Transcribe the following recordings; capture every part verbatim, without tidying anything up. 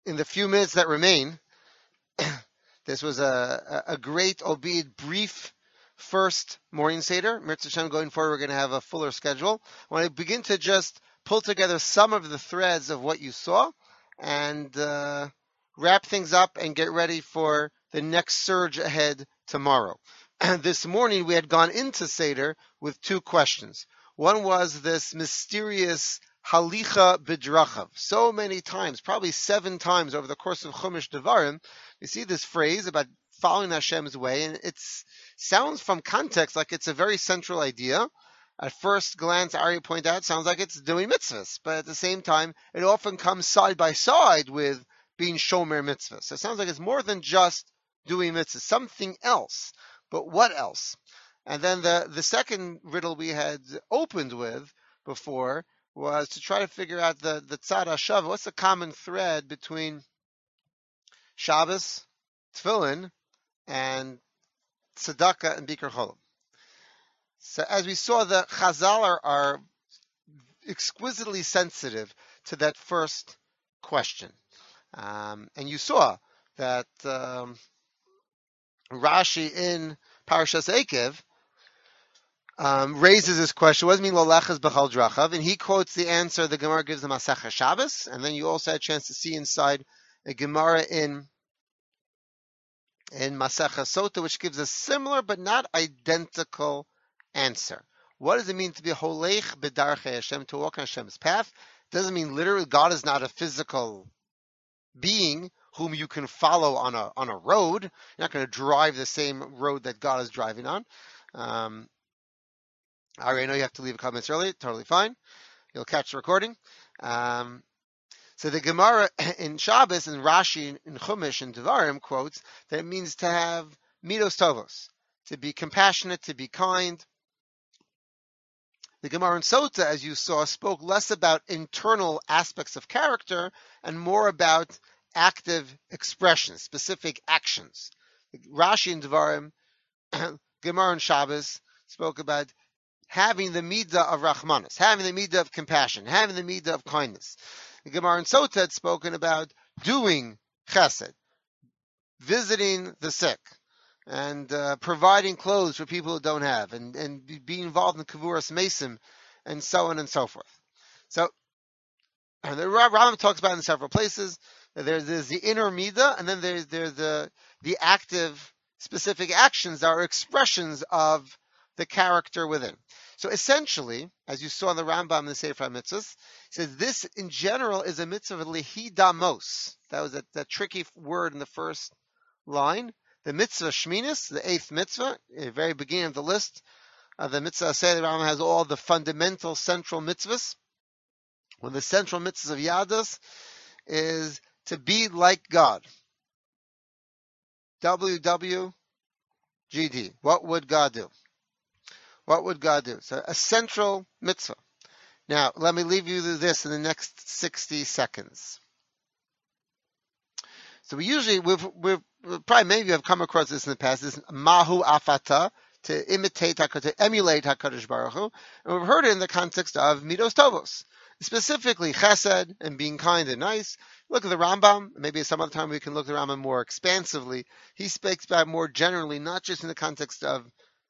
in the few minutes that remain, this was a, a great, albeit brief, first morning Seder. Mirza Hashem, going forward, we're going to have a fuller schedule. I want to begin to just pull together some of the threads of what you saw and uh, wrap things up and get ready for the next surge ahead tomorrow. This morning, we had gone into Seder with two questions. One was this mysterious halicha b'drachav. So many times, probably seven times over the course of Chumash Devarim, you see this phrase about following Hashem's way, and it sounds from context like it's a very central idea. At first glance, Ari pointed out, it sounds like it's doing mitzvahs, but at the same time, it often comes side by side with being shomer mitzvahs. So it sounds like it's more than just doing mitzvahs, something else. But what else? And then the, the second riddle we had opened with before was to try to figure out the, the tzad hashava. What's the common thread between Shabbos, Tefillin, and Tzedakah and Bikur Cholim? So as we saw, the Chazal are, are exquisitely sensitive to that first question. Um, and you saw that um, Rashi in Parashas Ekev um, raises this question, what does it mean, lo lechas b'chal drachav? And he quotes the answer the Gemara gives the Masechah Shabbos, and then you also had a chance to see inside a Gemara in in Masechah Sota, which gives a similar but not identical answer. What does it mean to be holech b'darchei Hashem, to walk on Hashem's path? It doesn't mean literally God is not a physical being whom you can follow on a on a road. You're not going to drive the same road that God is driving on. Um, I already know you have to leave comments early. Totally fine. You'll catch the recording. Um, so the Gemara in Shabbos and Rashi in Chumash and Devarim quotes that it means to have midos tovos, to be compassionate, to be kind. The Gemara in Sota, as you saw, spoke less about internal aspects of character and more about active expressions, specific actions. Rashi in Devarim, Gemara in Shabbos spoke about having the midah of rachmanis, having the midah of compassion, having the midah of kindness. The Gemara in Sota had spoken about doing chesed, visiting the sick, and uh, providing clothes for people who don't have, and, and be involved in kavuras mesim, and so on and so forth. So, and the Rambam talks about it in several places. There's, there's the inner midah, and then there's, there's the the active, specific actions that are expressions of the character within. So essentially, as you saw in the Rambam in the Sefer HaMitzvahs, he says this in general is a mitzvah of lehidamos. That was that, that tricky word in the first line. The mitzvah Shminis, the eighth mitzvah, at the very beginning of the list, uh, the mitzvah say the Rambam has all the fundamental central mitzvahs. One of the central mitzvahs of Yadus is to be like God. W W G D. What would God do? What would God do? So a central mitzvah. Now, let me leave you with this in the next sixty seconds. So we usually, we've, we've probably many of you have come across this in the past, this mahu afata, to imitate, to emulate HaKadosh Baruch Hu, and we've heard it in the context of midos tovos, specifically chesed and being kind and nice. Look at the Rambam, maybe some other time we can look at the Rambam more expansively. He speaks about more generally, not just in the context of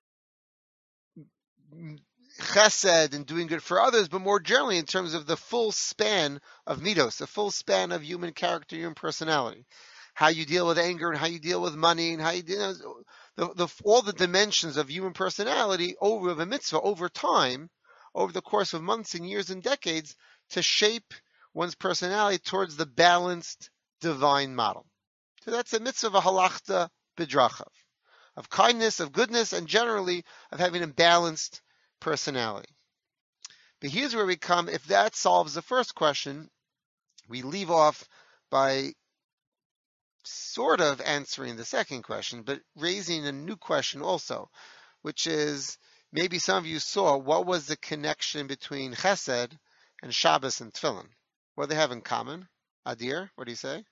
chesed and doing good for others, but more generally in terms of the full span of midos, the full span of human character, human personality. How you deal with anger and how you deal with money and how you deal with the, the, all the dimensions of human personality over the mitzvah, over time, over the course of months and years and decades, to shape one's personality towards the balanced divine model. So that's a mitzvah of a halachta b'drachav, of kindness, of goodness, and generally of having a balanced personality. But here's where we come, if that solves the first question, we leave off by sort of answering the second question, but raising a new question also, which is, maybe some of you saw, what was the connection between chesed and Shabbos and Tefillin? What do they have in common? Adir, what do you say?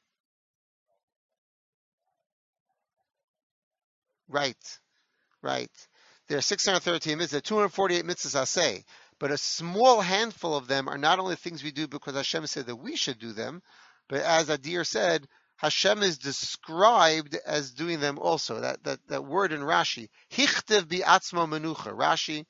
Right, right. There are six hundred thirteen mitzvahs, there are two hundred forty-eight mitzvahs aseh, but a small handful of them are not only things we do because Hashem said that we should do them, But as Adir said, Hashem is described as doing them also. That that, that word in Rashi, Hichtiv bi'atzmo menucha. Rashi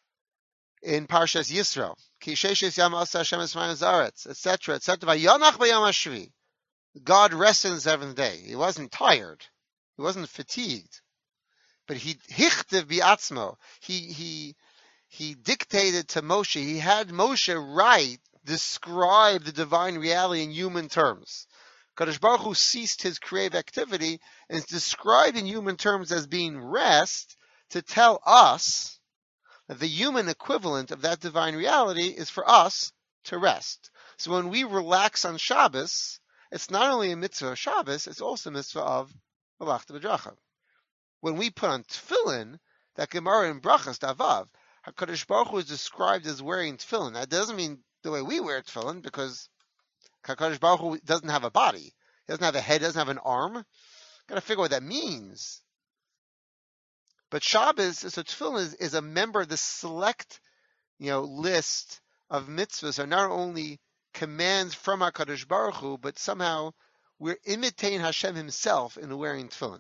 in Parshas Yisro, Ki sheishes yam asa Hashem esmayim zaretz, et cetera, et cetera. Vayonach b'yom hashvi. God rested on the seventh day. He wasn't tired. He wasn't fatigued. But he hichtiv bi'atzmo. He he he dictated to Moshe. He had Moshe write, describe the divine reality in human terms. Kadosh Baruch Hu ceased his creative activity and is described in human terms as being rest to tell us that the human equivalent of that divine reality is for us to rest. So when we relax on Shabbos, it's not only a mitzvah of Shabbos, it's also a mitzvah of Malachta B'dracha. When we put on tefillin, that Gemara in Brachas Davav, HaKadosh Baruch Hu is described as wearing tefillin. That doesn't mean the way we wear tefillin, because HaKadosh Baruch Hu doesn't have a body. He doesn't have a head, doesn't have an arm. Got to figure what that means. But Shabbos, so tefillin is, is a member of the select, you know, list of mitzvahs, are not only commands from HaKadosh Baruch Hu, but somehow we're imitating Hashem himself in wearing tefillin.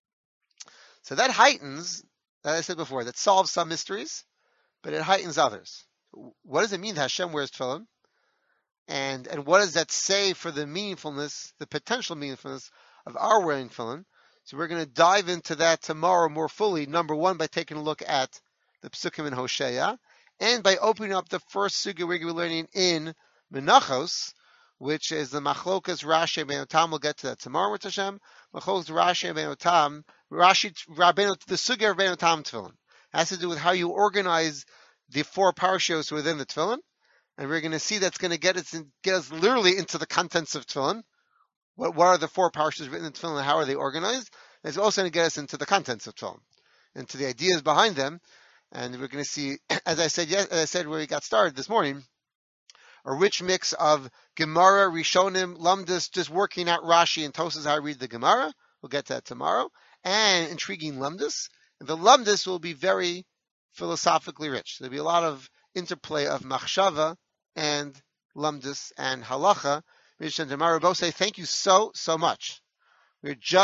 So that heightens, as I said before, that solves some mysteries, but it heightens others. What does it mean that Hashem wears tefillin? And and what does that say for the meaningfulness, the potential meaningfulness of our wearing tefillin? So we're going to dive into that tomorrow more fully. Number one, by taking a look at the Psukim in Hosea, and by opening up the first sugya we're going to be learning in Menachos, which is the Machlokas Rashi and Ben Yotam. We'll get to that tomorrow with Hashem. Machlokas Rashi and Ben Yotam, Rashi, the sugya of Ben Yotam tefillin has to do with how you organize the four parashos within the tefillin, and we're going to see that's going to get us in, get us literally into the contents of tefillin. What, what are the four parashas written in tefillin and how are they organized? And it's also going to get us into the contents of tefillin, into the ideas behind them. And we're going to see, as I said, yes, as I said when we got started this morning, a rich mix of Gemara, Rishonim, Lamdas, just working out Rashi and Tosas how to read the Gemara. We'll get to that tomorrow. And intriguing Lamdas. And the Lamdas will be very philosophically rich. There'll be a lot of interplay of Machshava and Lamdas and Halacha. Rish and Tamara both say thank you so, so much. We're just